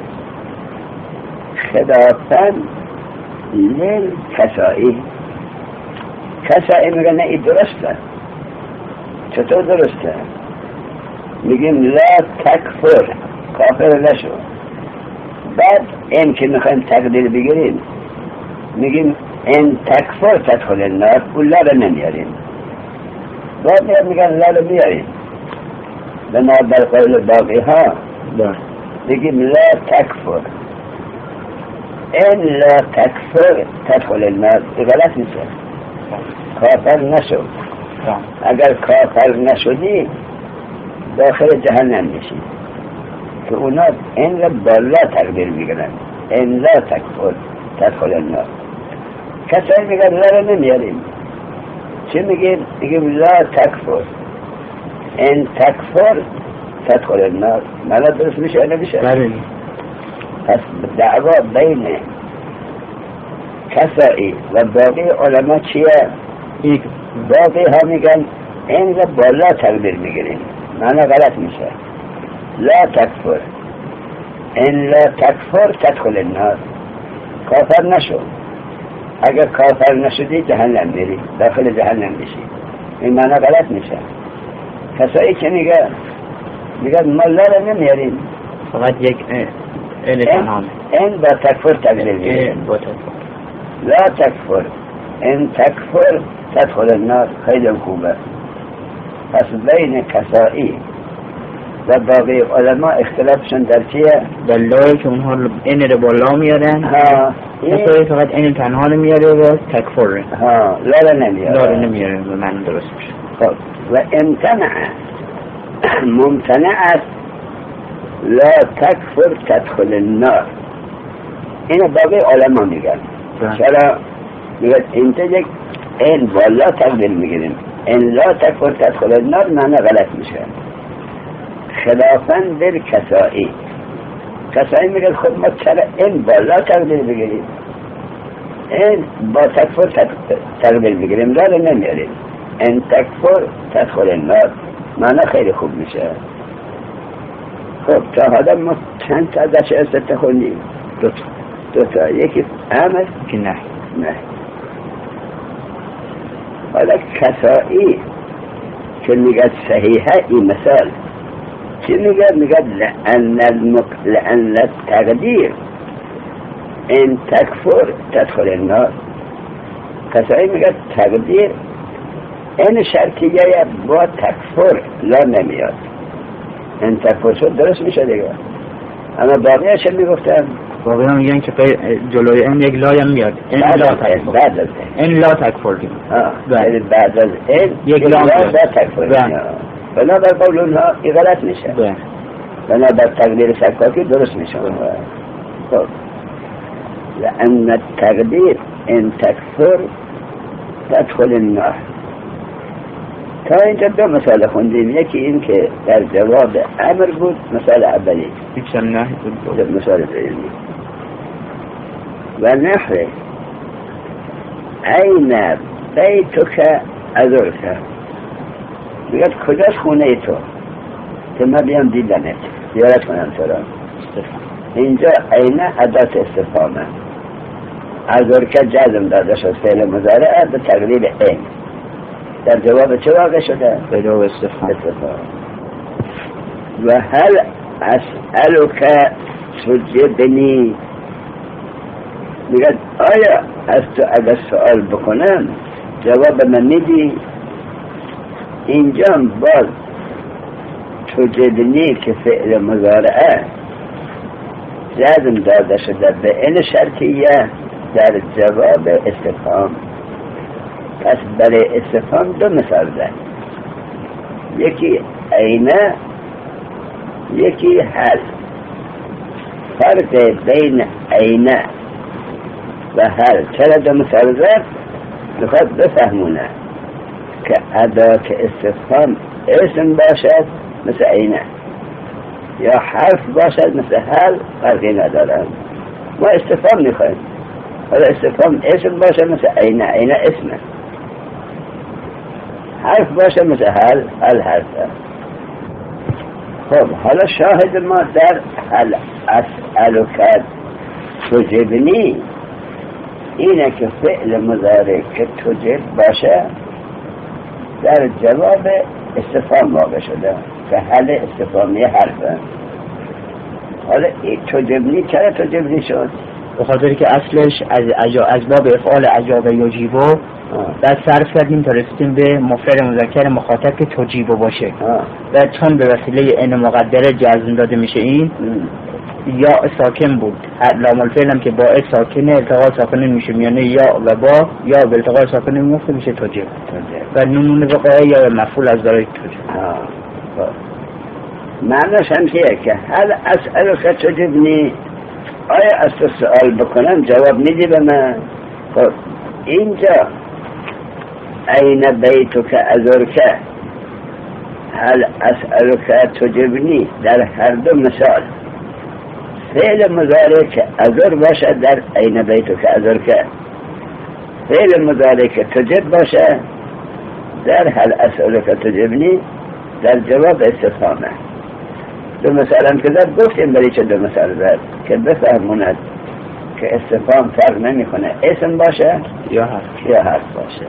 خلافا للکسائی. کسائی میگه نه این درسته. چطور درسته؟ میگیم لا تکفر کافر نشو، بعد این که میخوایم تقدیر بگیریم میگیم این تکفر تدخل النار، اون لا رو نمیاریم، بعد میگن لا رو بیاریم. بنا بر قول باقی ها بگیم لا تکفر، این لا تکفر تدخل النار غلط میشه، کافر نشو. اگر کافر نشدی داخل جهنم میشی که اونا این را بالا تقدیر میگرن این لا تکفر تدخل النار. کسایی میگن لا را نمیاریم. چه میگیم؟ میگیم لا تکفر این تکفر تدخل النار. مالا درست میشه یا نمیشه؟ پس دعوا بین کسایی و باقی علما چیه؟ باقی ها میگن این را بالا تقدیر میگیریم. معنی غلط میشه. لا تکفر این لا تکفر تدخل النار. کافر نشو. اگر کافر نشدی جهنم میری، داخل جهنم میشی. این معنی غلط میشه. کسایی که میگن ما لا را نمیاریم، فقط یک این با تکفر تقدیر میگیریم. لا تکفر این تکفر تدخل النار. خیلی خوبه. پس بین کسایی و باقی علما اختلافشون در چیه؟ در لایی که اونها این رو بالا میارن، کسایی فقط این تنها رو میاره و تکفر لا نمیاره به من درست میشه. خب و امتنع ممتنع است لا تکفر تدخل النار. اینو باقی علما میگن. چرا؟ میگن اینجا این بالا تقدیر میگیریم، این لا تکفر تدخل النار معنی غلط میشه. خلافاً بر کسایی میگن خود ما چرا این بالا تقدیر بگیریم، این با تکفر تقدیر بگیریم، لا نمیاریم. این تکفر تدخل النار معنی خیلی خوب میشه. خب تا حالا ما چند تا ازش استثنا خوندیم؟ دو تا. یکی امر که نه. حالا کسایی که میگه صحیحه این مثال چی میگه لأن التقدیر این تکفر تدخل النار. کسایی میگه تقدیر این شرطیه با تکفر لا نمیاد. این تکفر شد درست میشه دیگه. اما باقیه چه میگفتن؟ باقی هم میگن که جلوی این یک لای هم میاد. این لا تکفر بعد از این یک لا تکفر بنابر قول اونها این غلط میشه. بنابر تقدیر شکاکی درست میشه. خب لأن التقدیر این تکفر تدخل النار. تا اینجا دو مثال خوندیم. یکی این که در جواب امر بود، مثال اولی. مثال دومی و نحوه این بیتک ازرک. میگه کجاست خونه تو که من بیام دیدنت زیارت کنم تو را. اینجا این ادات استفهامه. ازرک جزم داده شد فعل مضارع به تقلیب این. در جواب چه واقع شده؟ به جواب استفهام. و هل اسألک تجبنی. میگه آیا از تو اگر سوال بکنم جواب من میدی؟ اینجا باز تجبنی که فعل مضارعه جزم داده شده به این شرطیه در جواب استفهام. پس برای استفهام دو مثال ده. یکی اینه، یکی هل. فرق بین اینه و هل چرا دو مثال ده؟ میخواد بفهمونه که ادات استفهام اسم باشد مثل اینه یا حرف باشد مثل هل فرقی ندارن. ما استفهام میخوایم. حالا استفهام اسم باشه مثل اینه اسمه. حرف باشه مثل هل حرفه. خب حالا شاهد ما در هل اسألک تجبنی اینه که فعل مضارع که تجب باشه در جواب استفهام واقع شده که هل استفهامی حرفه. حالا این تجبنی چرا تجبنی شد؟ به خاطر که اصلش از باب افعال اجاب یجیبو بعد صرف کردیم تا رسیدیم به مفرد مذکر مخاطب که تجیبو باشه و چون به وسیله این مقدره جزم داده میشه این یا ساکن بود، لام الفعل هم که با ساکنه التقاء ساکنه میشه میانه یا و با، یا به التقاء ساکنه میفته میشه تجب و نون وقایع یا مفعول از دارای تجب. معناش هم که هل اسألک تجبنی، آیا از تو سؤال بکنم جواب میدی به من؟ خب اینجا این بیتک ازرک، هل اسألک تجبنی در هر دو مثال فعل مضارع که ازر باشه در این بیتک ازرک، فعل مضارع که تجب باشه در هل اسألک تجبنی در جواب استفهامه. دو مثال هم که در گفتیم برای چه دو مثال در که بفهموند که استفهام فرق نمی کنه اسم باشه یا حرف باشه.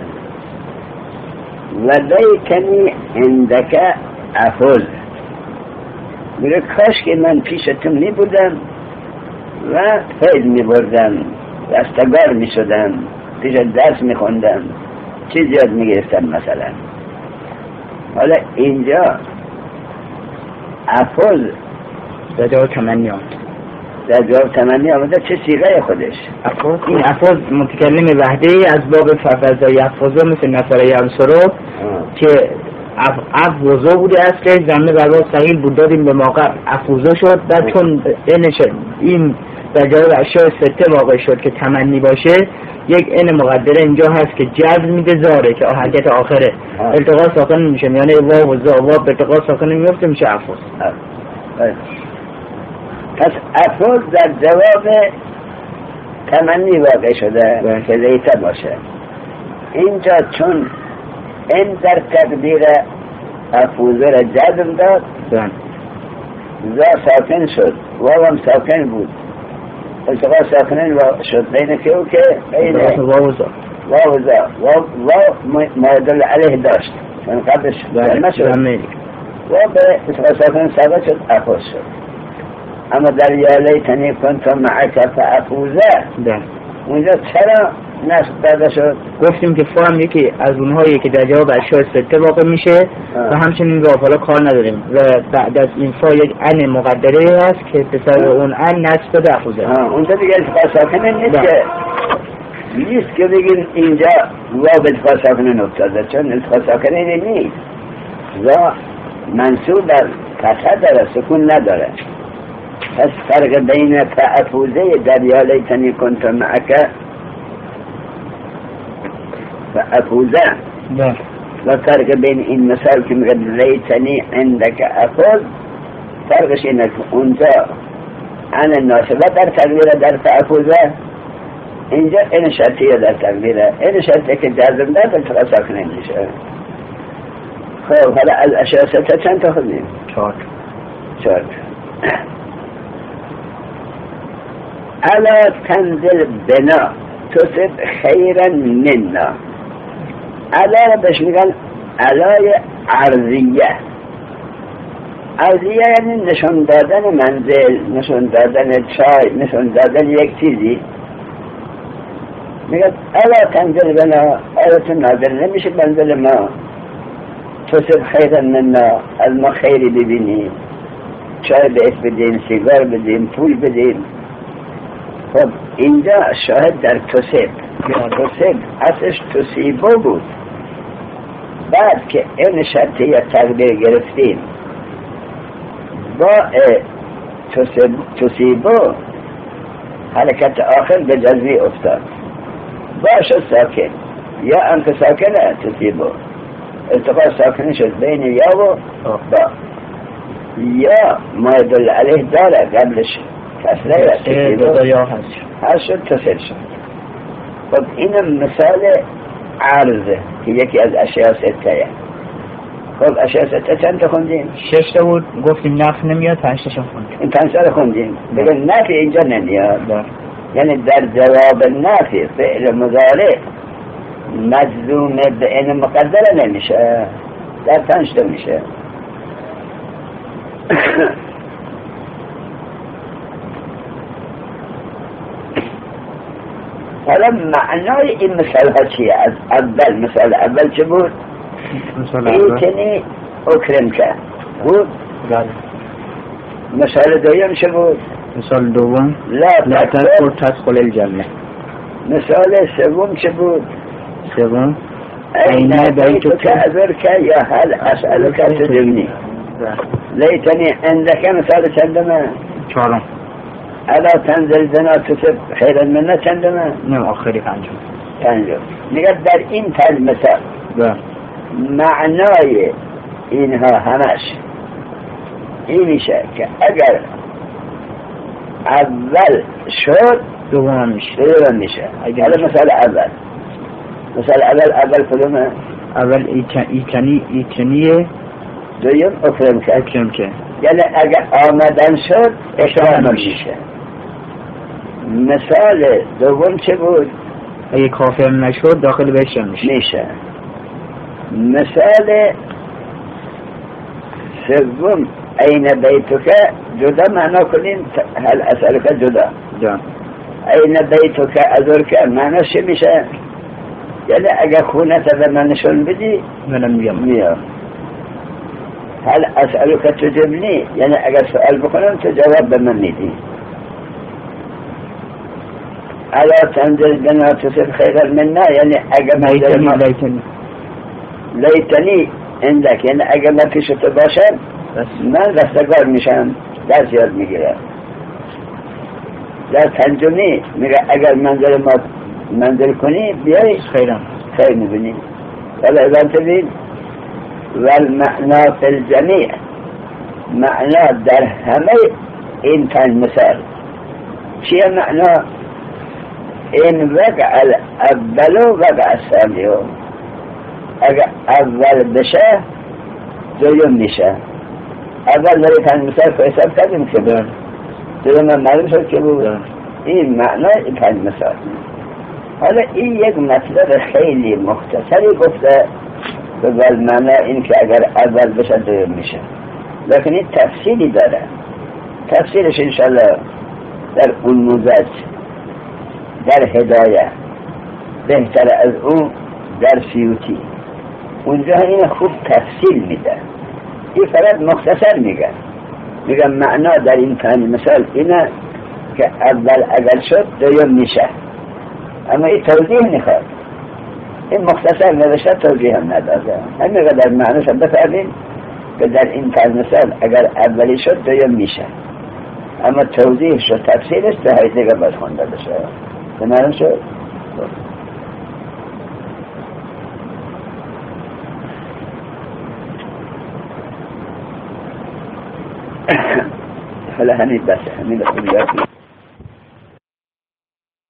و لیکنی عندک افض، میگه کاش که من پیشتون می بودم و فیض می بردم، رستگار می شدم، پیش درس می خوندم، چیز یاد می گرفتم مثلا. حالا اینجا افض در جواب تمنی آمده، در جواب تمنی آمده. چه صیغه خودش؟ این افض متکلم وحده از باب ففضا یحفظه مثل نصر ینصره که افوزه بوده اصلش، زمینه بر باب صحیل بود دادیم به موقع افوزه شد. بعد چون این در جواب اشیاء سته واقع شد که تمنی باشه، یک این مقدره اینجا هست که جذب میده زاره که حرکت آخره التقاء ساکن میشه میانه واو و زا، واو به التقاء ساکن میفته میشه افوز. پس افوز در جواب تمنی واقع شده که لیته باشه. اینجا چون این در تقدیر افوزه را جذب داد، زا ساکن شد، واو هم ساکن بود، التقاء ساکنین شد بین که او که بین واو و زا. واو مادل علیه داشت چون قبلش نشد و به التقاء ساکنین ثابت شد، افوز شد. اما در یا لیتنی کنت معک فافوزه اونجا چرا نصب داده شد؟ گفتیم که فهم یکی از اونهایی که در جواب اشیاء سته واقع میشه و همچنین واو، حالا کار نداریم و بعد از این فا یک ان مقدره هست که بسبب اون ان نصب داده افوزه. اونجا دیگه التقاء ساکنین نیست که بگین اینجا واو به التقاء ساکنین افتاده، چون التقاء ساکنین نیست. و منصوب بر فتحه داره، سکون نداره. پس فرق بین فافوزه در یا لیتنی کنت معک فافوزه و فرق بین این مثال که میگه لیتنی عندک افوز، فرقش اینه که اونجا ان ناسبه در تقدیر در فافوزه، اینجا این شرطیه در تقدیره، این شرطیه که جازم در التقاء ساکنین میشه. خب حالا از اشیاء سته چند تا خوندیم؟ 4. الا تنزل بنا تصب خیرا منا. الا رو بهش میگن علای عرضیه. عرضیه یعنی نشون دادن منزل، نشون دادن چای، نشون دادن یک چیزی. میگن الا تنزل بنا، الا تو نازل نمیشه منزل ما، تصب خیرا منا، از ما خیری ببینی، چای بهش بدیم، سیگار بدیم، پول بدیم. خب اینجا شاهد در تصب اصلش تصیبو بود، بعد که این شرطیه تقدیر گرفتیم با تصیبو حرکت آخر به جزمی افتاد، باشه ساکن یا انک ساکنه تصیبو، التقاء ساکنه شد بین یا و با، یا ما يدل عليه داره قبلش کسره هست شد تصل شد. خب این مثال عرضه که یکی از اشیاء سته. خب اشیاء سته چند تا خوندیم؟ 6 تا بود، گفتیم نفی نمیاد، 5 تاشون خوندیم. این 5 تا خوندیم. بگه نفی اینجا نمیاد، یعنی در جواب نفی فعل مضارع مجزوم به این مقدره نمیشه، در 5 تا میشه. حالا معنای این مثال ها چیه؟ از اول مثال اول چه بود؟ ایتنی اکرم که بود. مثال دویم چه بود؟ مثال دوم لا تدخل الجنة. مثال سوم چه بود؟ سوم أين بيتك أذرك يا هل أسألك تجبني. ليتني عندك مثال چندمه؟ چهارم ألا تنزل زنا تصب خيرا منا چندمه؟ نعم آخری پنجم. نقد در این مثال معنای اینها همش این میشه که اگر اول شد دوم میشه. حالا مثال اول کدومه؟ اول ایتنیه دویم اکرم که یعنی اگر آمدن شد اکرام میشه. مثال دوم چه بود؟ اگه کافر نشد داخل بهشت میشه. مثال سوم این بیتک جدا معنا کنین هل اسألک جدا این بیتک ازرک معناش میشه یعنی اگر خونت به من نشون بدی منم میام. هل اسألک تجبنی یعنی اگر سؤال بکنم تو جواب به من میدی. الا تنزل بنا تصب خيرا منا یعنی اگر لیتنی عندك یعنی اگر من پیش تو باشم من رستگار میشم درس یاد میگیرم. در پنجمی میگه اگر منزل کنی بیایی خیر میبینی. ولی اذا تبین والمعنا في الجميع معنا در همه این پنج مثال چیه معنا؟ این وقع الاول وقع الثانی اگر اول بشه دویم میشه. اول برای پنج مثال که حساب کردیم که دویم معلوم شد که بود. این معنی پنج مثال. حالا این یک مطلب خیلی مختصری گفته به معنی این که اگر اول بشه دویم میشه، لیکن این تفصیلی داره. تفصیلش انشاءالله در اون موزج در هدایه بهتر از اون در سیوتی اونجا این خوب تفصیل میده. این فقط مختصر میگه معنا در این پنج مثال اینه که اول اگر شد دویم میشه، اما این توضیح نخواد. این مختصر نوشته توضیح هم نداده. همین در معناش بفهمین که در این پنج مثال اگر اولی شد دویم میشه، اما توضیحش و تفصیلش به های دیگه باید خونده بشه. تمام شد؟ حالا همین بسه، همین